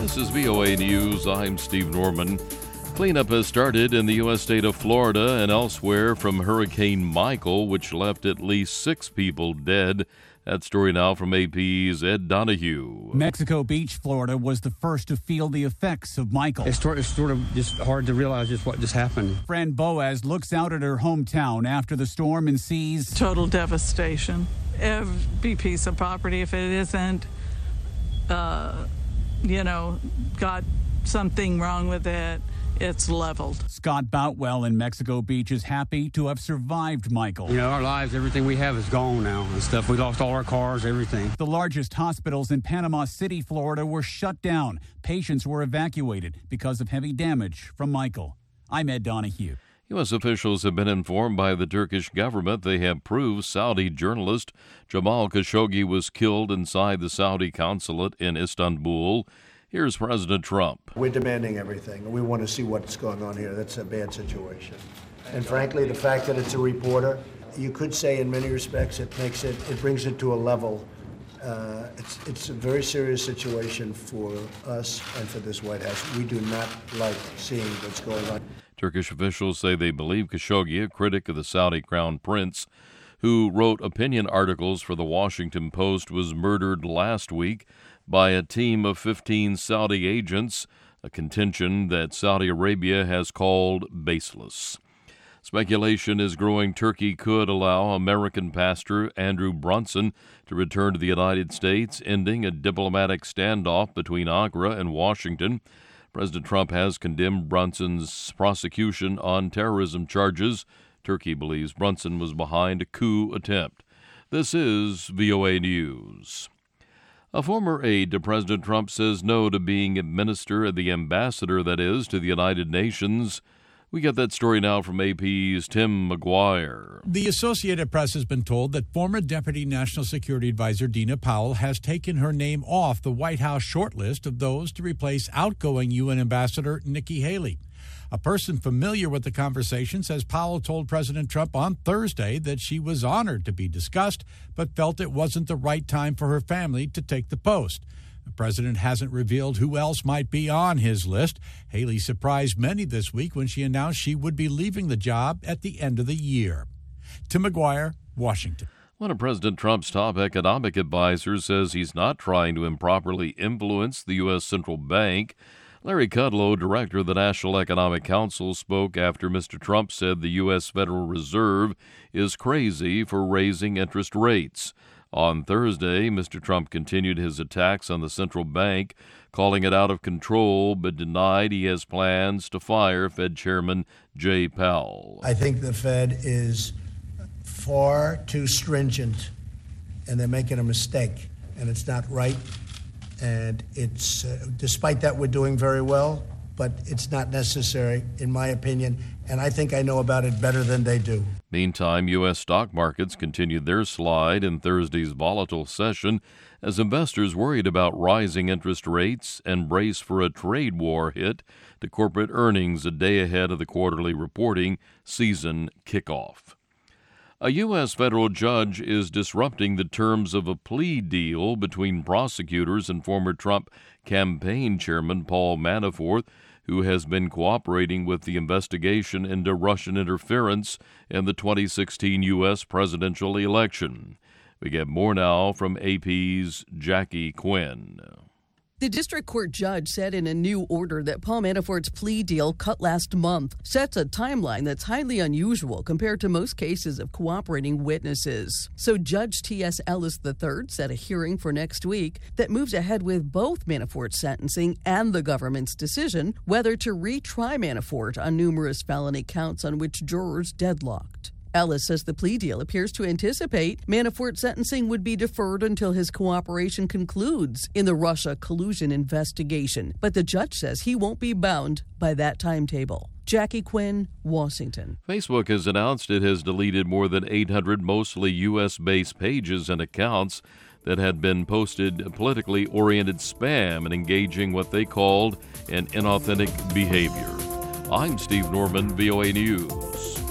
This is VOA News. I'm Steve Norman. Cleanup has started in the U.S. state of Florida and elsewhere from Hurricane Michael, which left at least 6 people dead. That story now from AP's Ed Donahue. Mexico Beach, Florida, was the first to feel the effects of Michael. It's sort of just hard to realize just what just happened. Fran Boaz looks out at her hometown after the storm and sees total devastation. Every piece of property, if it isn't, got something wrong with it, it's leveled. Scott Boutwell in Mexico Beach is happy to have survived Michael. You know, our lives, everything we have is gone now and stuff. We lost all our cars, everything. The largest hospitals in Panama City, Florida were shut down. Patients were evacuated because of heavy damage from Michael. I'm Ed Donahue. U.S. officials have been informed by the Turkish government they have proved Saudi journalist Jamal Khashoggi was killed inside the Saudi consulate in Istanbul. Here's President Trump. We're demanding everything. We want to see what's going on here. That's a bad situation. And frankly, the fact that it's a reporter, you could say in many respects it brings it to a level. It's a very serious situation for us and for this White House. We do not like seeing what's going on. Turkish officials say they believe Khashoggi, a critic of the Saudi crown prince, who wrote opinion articles for the Washington Post, was murdered last week by a team of 15 Saudi agents, a contention that Saudi Arabia has called baseless. Speculation is growing Turkey could allow American pastor Andrew Brunson to return to the United States, ending a diplomatic standoff between Ankara and Washington. President Trump has condemned Brunson's prosecution on terrorism charges. Turkey believes Brunson was behind a coup attempt. This is VOA News. A former aide to President Trump says no to being a minister, the ambassador, that is, to the United Nations. We get that story now from AP's Tim McGuire. The Associated Press has been told that former Deputy National Security Advisor Dina Powell has taken her name off the White House shortlist of those to replace outgoing UN Ambassador Nikki Haley. A person familiar with the conversation says Powell told President Trump on Thursday that she was honored to be discussed, but felt it wasn't the right time for her family to take the post. The president hasn't revealed who else might be on his list. Haley surprised many this week when she announced she would be leaving the job at the end of the year. Tim McGuire, Washington. One of President Trump's top economic advisors says he's not trying to improperly influence the U.S. Central Bank. Larry Kudlow, director of the National Economic Council, spoke after Mr. Trump said the U.S. Federal Reserve is crazy for raising interest rates. On Thursday, Mr. Trump continued his attacks on the central bank, calling it out of control, but denied he has plans to fire Fed Chairman Jay Powell. I think the Fed is far too stringent, and they're making a mistake, and it's not right. And it's, despite that, we're doing very well, but it's not necessary, in my opinion, and I think I know about it better than they do. Meantime, U.S. stock markets continued their slide in Thursday's volatile session as investors worried about rising interest rates and brace for a trade war hit to corporate earnings a day ahead of the quarterly reporting season kickoff. A U.S. federal judge is disrupting the terms of a plea deal between prosecutors and former Trump campaign chairman Paul Manafort, who has been cooperating with the investigation into Russian interference in the 2016 U.S. presidential election. We get more now from AP's Jackie Quinn. The district court judge said in a new order that Paul Manafort's plea deal cut last month sets a timeline that's highly unusual compared to most cases of cooperating witnesses. So Judge T.S. Ellis III set a hearing for next week that moves ahead with both Manafort's sentencing and the government's decision whether to retry Manafort on numerous felony counts on which jurors deadlocked. Ellis says the plea deal appears to anticipate Manafort's sentencing would be deferred until his cooperation concludes in the Russia collusion investigation. But the judge says he won't be bound by that timetable. Jackie Quinn, Washington. Facebook has announced it has deleted more than 800 mostly U.S.-based pages and accounts that had been posted politically oriented spam and engaging what they called an inauthentic behavior. I'm Steve Norman, VOA News.